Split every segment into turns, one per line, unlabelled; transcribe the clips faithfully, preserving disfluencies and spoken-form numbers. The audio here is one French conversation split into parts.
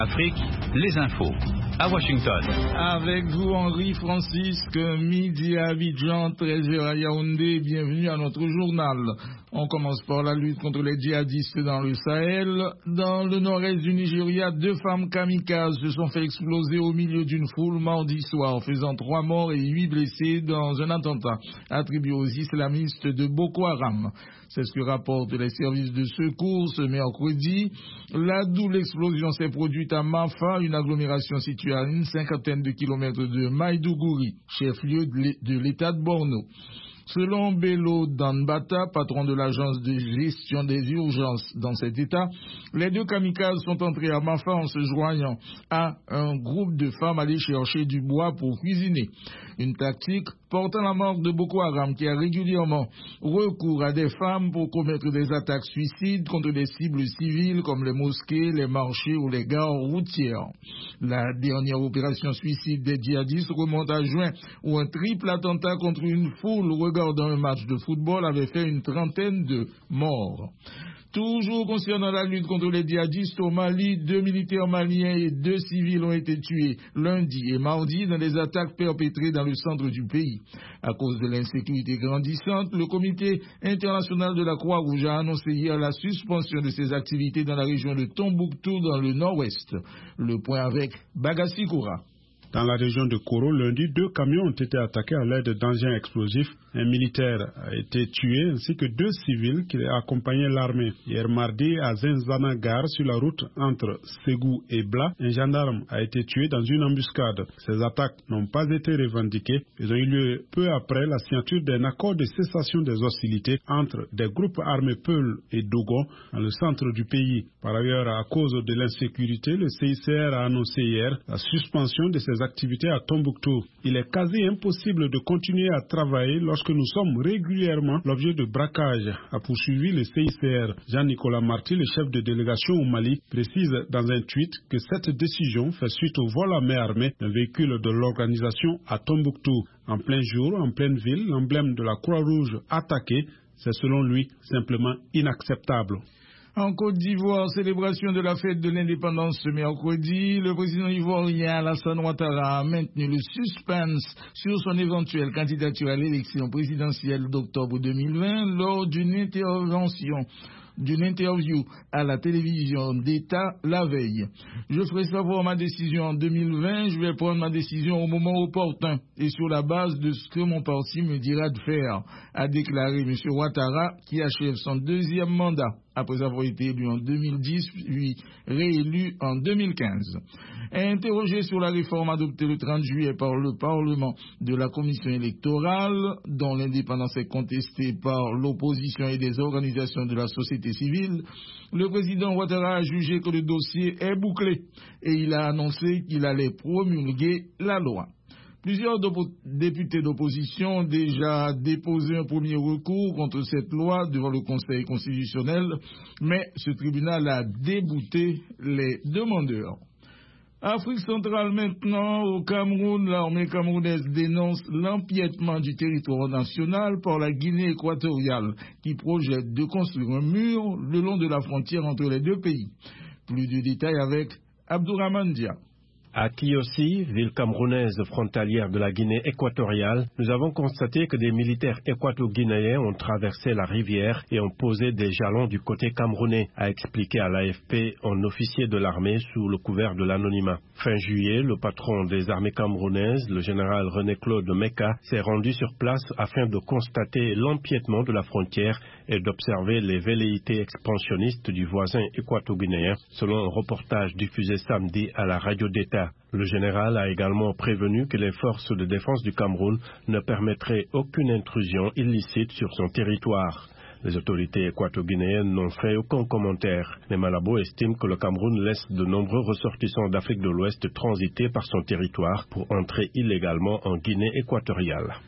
Afrique, les infos. À Washington.
Avec vous, Henri Francisque, midi à Abidjan, treize heures à Yaoundé. Bienvenue à notre journal. On commence par la lutte contre les djihadistes dans le Sahel. Dans le nord-est du Nigeria, deux femmes kamikazes se sont fait exploser au milieu d'une foule mardi soir, faisant trois morts et huit blessés dans un attentat attribué aux islamistes de Boko Haram. C'est ce que rapportent les services de secours ce mercredi. Là d'où l'explosion s'est produite à Mafa, une agglomération située à une cinquantaine de kilomètres de Maïdougouri, chef-lieu de l'État de Borno. Selon Bello Danbata, patron de l'agence de gestion des urgences dans cet État, les deux kamikazes sont entrés à Mafa en se joignant à un groupe de femmes allées chercher du bois pour cuisiner. Une tactique portant la marque de Boko Haram qui a régulièrement recours à des femmes pour commettre des attaques suicides contre des cibles civiles comme les mosquées, les marchés ou les gares routières. La dernière opération suicide des djihadistes remonte à juin où un triple attentat contre une foule regardant un match de football avait fait une trentaine de morts. Toujours concernant la lutte contre les djihadistes au Mali, deux militaires maliens et deux civils ont été tués lundi et mardi dans des attaques perpétrées dans le centre du pays. À cause de l'insécurité grandissante, le Comité international de la Croix-Rouge a annoncé hier la suspension de ses activités dans la région de Tombouctou dans le nord-ouest. Le point avec Bagassi Koura.
Dans la région de Koro, lundi, deux camions ont été attaqués à l'aide d'engins explosifs. Un militaire a été tué ainsi que deux civils qui accompagnaient l'armée. Hier mardi, à Zenzana Gare, sur la route entre Ségou et Bla, un gendarme a été tué dans une embuscade. Ces attaques n'ont pas été revendiquées. Elles ont eu lieu peu après la signature d'un accord de cessation des hostilités entre des groupes armés Peul et Dogon dans le centre du pays. Par ailleurs, à cause de l'insécurité, le C I C R a annoncé hier la suspension de ses activités à Tombouctou. Il est quasi impossible de continuer à travailler lorsque nous sommes régulièrement l'objet de braquage, a poursuivi le C I C R. Jean-Nicolas Marty, le chef de délégation au Mali, précise dans un tweet que cette décision fait suite au vol à main armée d'un véhicule de l'organisation à Tombouctou. En plein jour, en pleine ville, l'emblème de la Croix-Rouge attaqué, c'est selon lui simplement inacceptable.
En Côte d'Ivoire, célébration de la fête de l'indépendance ce mercredi, le président ivoirien Alassane Ouattara a maintenu le suspense sur son éventuelle candidature à l'élection présidentielle d'octobre deux mille vingt lors d'une intervention d'une interview à la télévision d'État la veille. Je ferai savoir ma décision en deux mille vingt, je vais prendre ma décision au moment opportun et sur la base de ce que mon parti me dira de faire, a déclaré M. Ouattara qui achève son deuxième mandat après avoir été élu en deux mille dix puis réélu en deux mille quinze. Interrogé sur la réforme adoptée le trente juillet par le Parlement de la Commission électorale, dont l'indépendance est contestée par l'opposition et des organisations de la société civile, le président Ouattara a jugé que le dossier est bouclé et il a annoncé qu'il allait promulguer la loi. Plusieurs députés d'opposition ont déjà déposé un premier recours contre cette loi devant le Conseil constitutionnel, mais ce tribunal a débouté les demandeurs. Afrique centrale maintenant, au Cameroun, l'armée camerounaise dénonce l'empiètement du territoire national par la Guinée équatoriale qui projette de construire un mur le long de la frontière entre les deux pays. Plus de détails avec Abdourahmane Dia.
À Kiossi, ville camerounaise frontalière de la Guinée équatoriale, nous avons constaté que des militaires équato-guinéens ont traversé la rivière et ont posé des jalons du côté camerounais, a expliqué à l'A F P un officier de l'armée sous le couvert de l'anonymat. Fin juillet, le patron des armées camerounaises, le général René-Claude Meka, s'est rendu sur place afin de constater l'empiètement de la frontière et d'observer les velléités expansionnistes du voisin équato-guinéen, selon un reportage diffusé samedi à la radio d'État. Le général a également prévenu que les forces de défense du Cameroun ne permettraient aucune intrusion illicite sur son territoire. Les autorités équato-guinéennes n'ont fait aucun commentaire. Mais Malabo estime que le Cameroun laisse de nombreux ressortissants d'Afrique de l'Ouest transiter par son territoire pour entrer illégalement en Guinée équatoriale.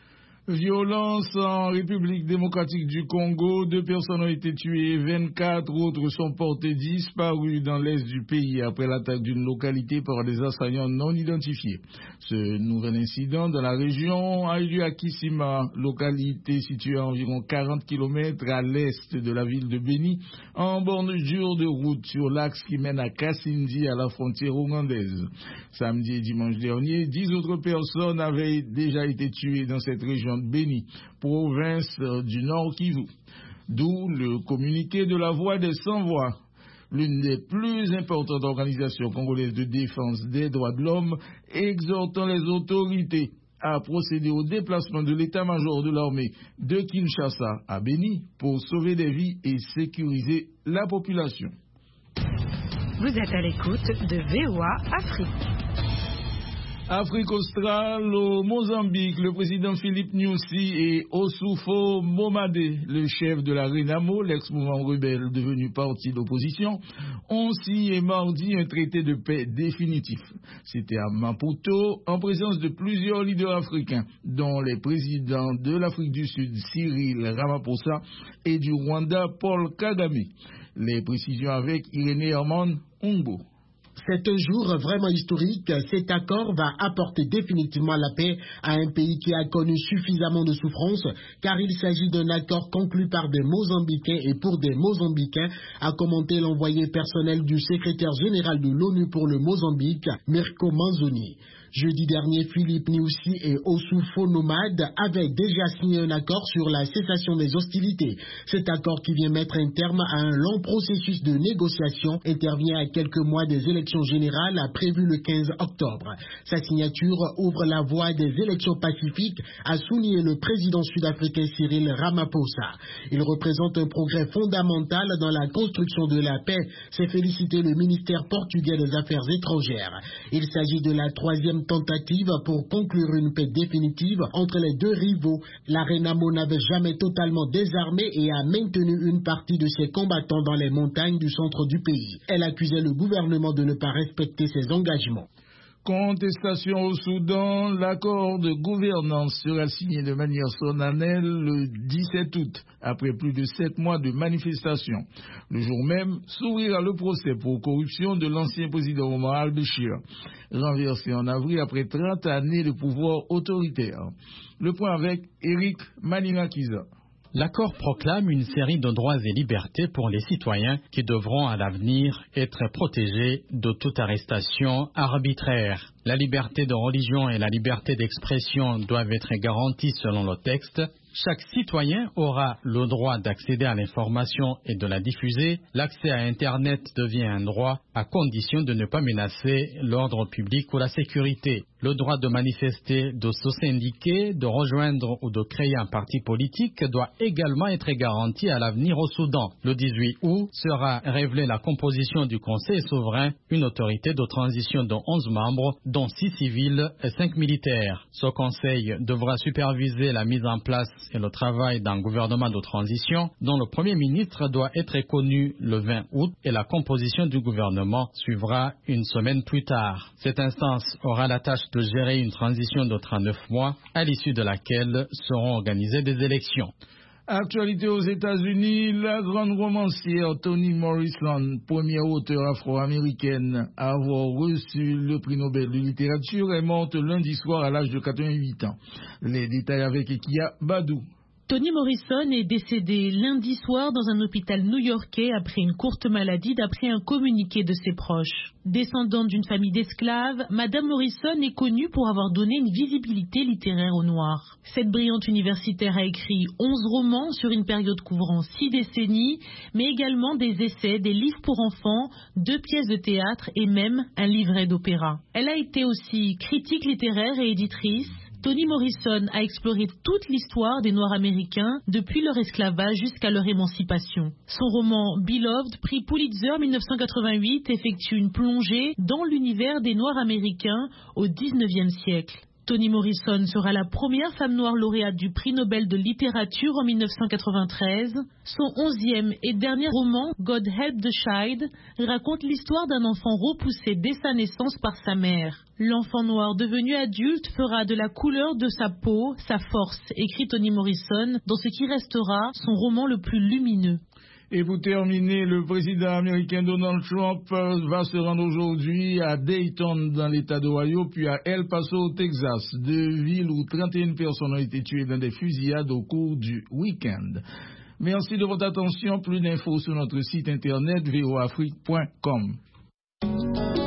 Violence en République démocratique du Congo. Deux personnes ont été tuées, vingt-quatre autres sont portées disparues dans l'est du pays après l'attaque d'une localité par des assaillants non identifiés. Ce nouvel incident dans la région a eu lieu à Kisima, localité située à environ quarante kilomètres à l'est de la ville de Beni, en bordure de route sur l'axe qui mène à Kassindi à la frontière ougandaise. Samedi et dimanche dernier, dix autres personnes avaient déjà été tuées dans cette région de Beni, province du Nord Kivu. D'où le communiqué de la Voix des Sans-Voix, l'une des plus importantes organisations congolaises de défense des droits de l'homme, exhortant les autorités à procéder au déplacement de l'état-major de l'armée de Kinshasa à Beni pour sauver des vies et sécuriser la population.
Vous êtes à l'écoute de V O A Afrique.
Afrique australe, au Mozambique, le président Philippe Nyusi et Ossufo Momade, le chef de la Renamo, l'ex-mouvement rebelle devenu parti d'opposition, ont signé mardi un traité de paix définitif. C'était à Maputo, en présence de plusieurs leaders africains, dont les présidents de l'Afrique du Sud, Cyril Ramaphosa, et du Rwanda, Paul Kagame. Les précisions avec Irénée Herman Ongbo.
C'est un jour vraiment historique. Cet accord va apporter définitivement la paix à un pays qui a connu suffisamment de souffrance, car il s'agit d'un accord conclu par des Mozambicains et pour des Mozambicains, a commenté l'envoyé personnel du secrétaire général de l'ONU pour le Mozambique, Mirko Manzoni. Jeudi dernier, Philippe Nyusi et Ossufo Nomade avaient déjà signé un accord sur la cessation des hostilités. Cet accord, qui vient mettre un terme à un long processus de négociation, intervient à quelques mois des élections générales prévues le quinze octobre. Sa signature ouvre la voie des élections pacifiques, a souligné le président sud-africain Cyril Ramaphosa. Il représente un progrès fondamental dans la construction de la paix, s'est félicité le ministère portugais des Affaires étrangères. Il s'agit de la troisième tentative pour conclure une paix définitive entre les deux rivaux. La Renamo n'avait jamais totalement désarmé et a maintenu une partie de ses combattants dans les montagnes du centre du pays. Elle accusait le gouvernement de ne pas respecter ses engagements.
Contestation au Soudan, l'accord de gouvernance sera signé de manière solennelle le dix-sept août, après plus de sept mois de manifestations. Le jour même, s'ouvrira le procès pour corruption de l'ancien président Omar al-Béchir, renversé en avril après trente années de pouvoir autoritaire. Le point avec Eric Malinakiza.
L'accord proclame une série de droits et libertés pour les citoyens qui devront à l'avenir être protégés de toute arrestation arbitraire. La liberté de religion et la liberté d'expression doivent être garanties selon le texte. Chaque citoyen aura le droit d'accéder à l'information et de la diffuser. L'accès à Internet devient un droit à condition de ne pas menacer l'ordre public ou la sécurité. Le droit de manifester, de se syndiquer, de rejoindre ou de créer un parti politique doit également être garanti à l'avenir au Soudan. Le dix-huit août sera révélée la composition du Conseil souverain, une autorité de transition de onze membres, dont six civils et cinq militaires. Ce Conseil devra superviser la mise en place et le travail d'un gouvernement de transition dont le Premier ministre doit être connu le vingt août et la composition du gouvernement suivra une semaine plus tard. Cette instance aura la tâche de gérer une transition de trente-neuf mois à l'issue de laquelle seront organisées des élections.
Actualité aux États-Unis, la grande romancière Toni Morrison, première auteure afro-américaine à avoir reçu le prix Nobel de littérature, est morte lundi soir à l'âge de quatre-vingt-huit ans. Les détails avec Ekia Badou.
Toni Morrison est décédée lundi soir dans un hôpital new-yorkais après une courte maladie, d'après un communiqué de ses proches. Descendante d'une famille d'esclaves, Madame Morrison est connue pour avoir donné une visibilité littéraire aux Noirs. Cette brillante universitaire a écrit onze romans sur une période couvrant six décennies, mais également des essais, des livres pour enfants, deux pièces de théâtre et même un livret d'opéra. Elle a été aussi critique littéraire et éditrice. Toni Morrison a exploré toute l'histoire des Noirs américains depuis leur esclavage jusqu'à leur émancipation. Son roman Beloved, prix Pulitzer mille neuf cent quatre-vingt-huit, effectue une plongée dans l'univers des Noirs américains au dix-neuvième siècle. Toni Morrison sera la première femme noire lauréate du prix Nobel de littérature en mille neuf cent quatre-vingt-treize. Son onzième et dernier roman, God Help the Child, raconte l'histoire d'un enfant repoussé dès sa naissance par sa mère. L'enfant noir devenu adulte fera de la couleur de sa peau sa force, écrit Toni Morrison dans ce qui restera son roman le plus lumineux.
Et pour terminer, le président américain Donald Trump va se rendre aujourd'hui à Dayton dans l'État d'Ohio, puis à El Paso au Texas, deux villes où trente et une personnes ont été tuées dans des fusillades au cours du week-end. Merci de votre attention. Plus d'infos sur notre site internet v o afrique point com.